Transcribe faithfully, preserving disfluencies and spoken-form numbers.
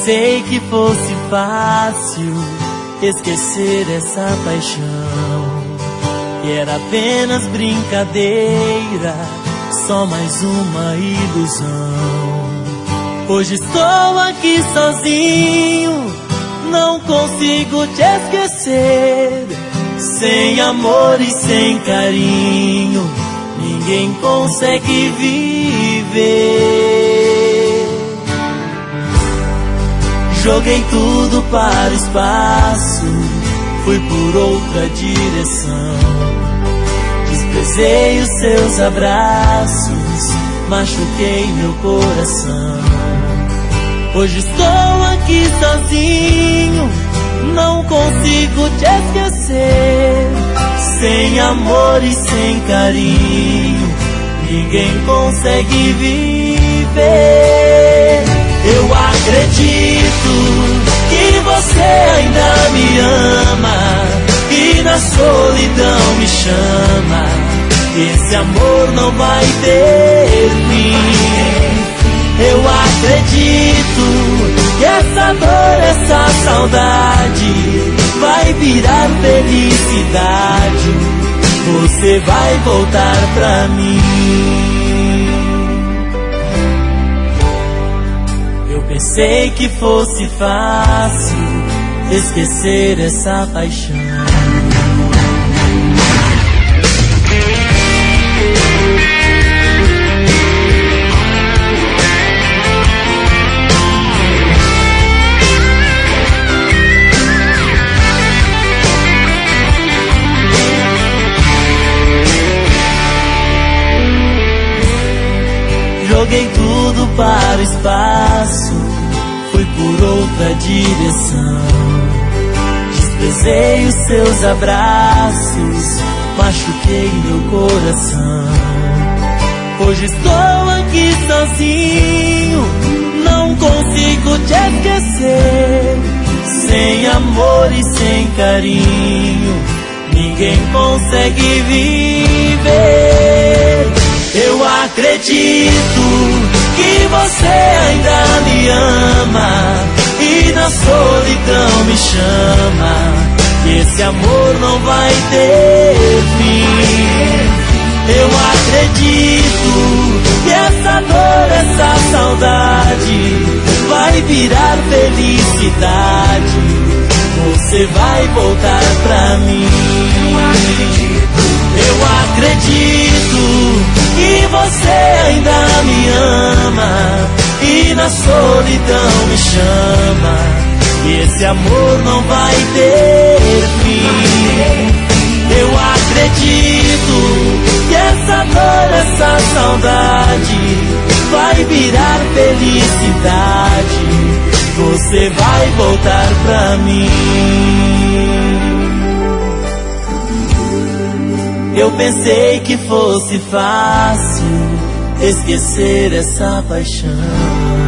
pensei que fosse fácil esquecer essa paixão, que era apenas brincadeira, só mais uma ilusão. Hoje estou aqui sozinho, não consigo te esquecer. Sem amor e sem carinho, ninguém consegue viver. Joguei tudo para o espaço, fui por outra direção. Desprezei os seus abraços, machuquei meu coração. Hoje estou aqui sozinho, não consigo te esquecer. Sem amor e sem carinho, ninguém consegue viver. Eu acredito que você ainda me ama, e na solidão me chama. Esse amor não vai ter fim. Eu acredito que essa dor, essa saudade vai virar felicidade. Você vai voltar pra mim. Eu pensei que fosse fácil esquecer essa paixão. Joguei tudo para o espaço, fui por outra direção. Desprezei os seus abraços, machuquei meu coração. Hoje estou aqui sozinho, não consigo te esquecer. Sem amor e sem carinho, ninguém consegue viver. Eu acredito que você ainda me ama, e na solidão me chama. Que esse amor não vai ter fim. Eu acredito que essa dor, essa saudade vai virar felicidade. Você vai voltar pra mim. Eu acredito que você ainda me ama, e na solidão me chama. E esse amor não vai ter fim. Eu acredito que essa dor, essa saudade vai virar felicidade. Você vai voltar pra mim. Eu pensei que fosse fácil esquecer essa paixão.